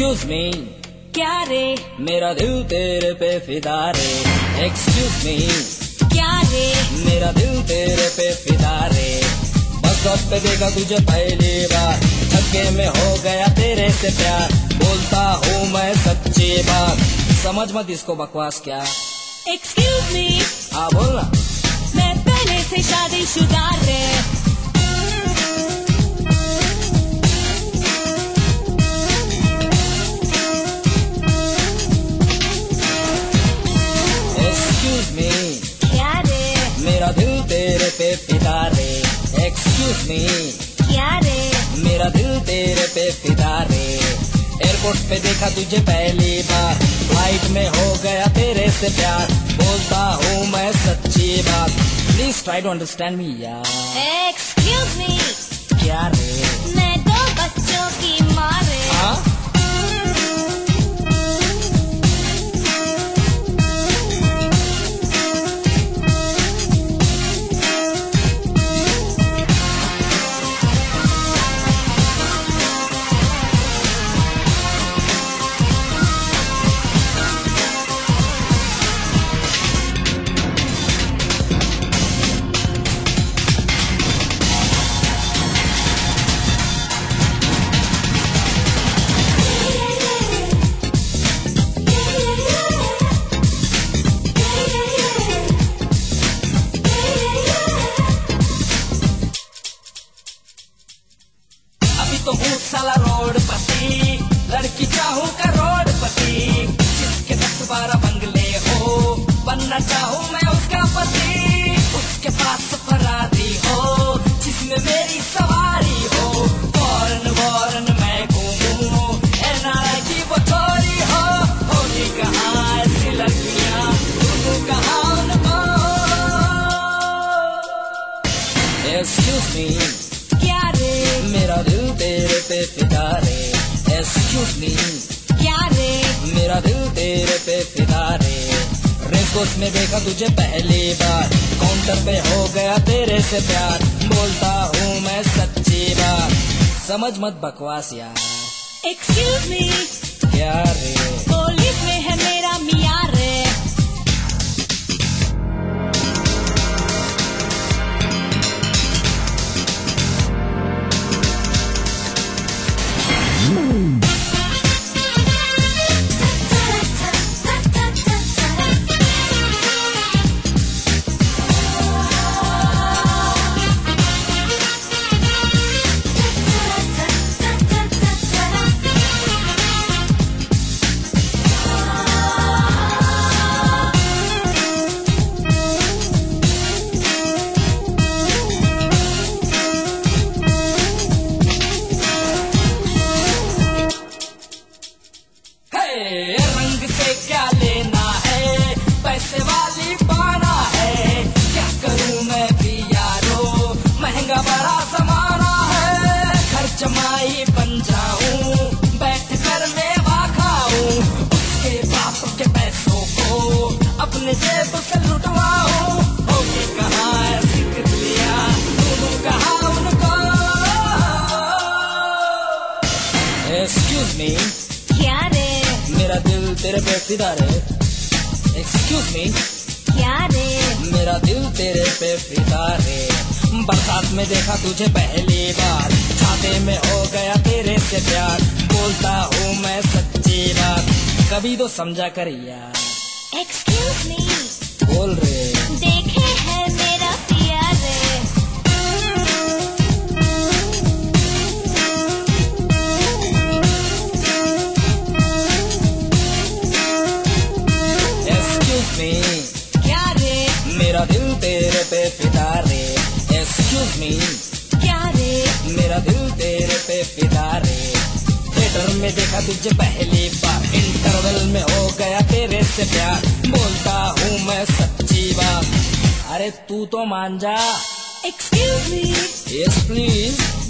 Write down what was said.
Excuse me, क्या रे? मेरा दिल तेरे पे फिदा रे। एक्सक्यूज मी, क्या रे? मेरा दिल तेरे पे फिदा रे। बस स्टॉप पे देखा तुझे पहली बार, धक्के में हो गया तेरे से प्यार। बोलता हूँ मैं सच्ची बात, समझ मत इसको बकवास क्या। एक्सक्यूज मी, हाँ बोलना। मैं पहले से शादीशुदा रे। एक्सक्यूज मी, क्या रे? मेरा दिल तेरे पे फिदा रे। एक्सक्यूज मी, क्या रे? मेरा दिल तेरे पे फिदा रे। एयरपोर्ट पे देखा तुझे पहली बार, फ्लाइट में हो गया तेरे से प्यार। बोलता हूँ मैं सच्ची बात, please try to understand me यार। एक्सक्यूज मी, क्या रे? मैं 2 बच्चों की माँ रे। हाँ? तो हूँ साला रोडपति, लड़की चाहूँ करोड़पति। जिसके 10-12 बंगले हो, बनना चाहूँ मैं उसका पति। उसके पास फरारी हो, जिसमें मेरी सवारी हो। फॉरेन वॉरेन मैं घूमूं, एनआरआई की वो थोड़ी हो। होगी कहाँ ऐसी लड़कियाँ, तुमको कहाँ उनको। एक्सक्यूज मी, क्या रे? मेरा दिल तेरे पे फिदा रे। एक्सक्यूज मी, क्या रे? मेरा दिल तेरे पे फिदा रे। रेस कोर्स में देखा तुझे पहली बार, काउंटर पे हो गया तेरे से प्यार। बोलता हूँ मैं सच्ची बात, समझ मत बकवास यार। एक्सक्यूज मी, क्या रे? पुलिस में है मेरा मियाँ रे। रंग से क्या लेना है, पैसे वाली पाना है। क्या करूं मैं भी यारो, महंगा बड़ा जमाना है। खर्च माई बन जाऊं, बैठ कर मेवा खाऊं। उसके बाप के पैसों को अपने जेब से लुटवाऊं। होगी कहाँ ऐसी तितलियां, दोनों कहाँ उनको। एक्सक्यूज मी, क्या रे? मेरा दिल तेरे पे फिदा रे। एक्सक्यूज मी, क्या रे? मेरा दिल तेरे पे फिदा रे। बरसात में देखा तुझे पहली बार, छाते में हो गया तेरे से प्यार। बोलता हूँ मैं सच्ची बात, कभी तो समझा कर यार। एक्सक्यूज मी, बोल रे। देखे है मेरा पिया रे। एक्सक्यूज मी, क्या रे? मेरा दिल तेरे पे फिदा रे। एक्सक्यूज मी, क्या रे? मेरा दिल तेरे पे फिदा रे। थिएटर में देखा तुझे पहली बार, इंटरवल में हो गया तेरे से प्यार। बोलता हूँ मैं सच्ची बात, अरे तू तो मान जा। Excuse me, yes please.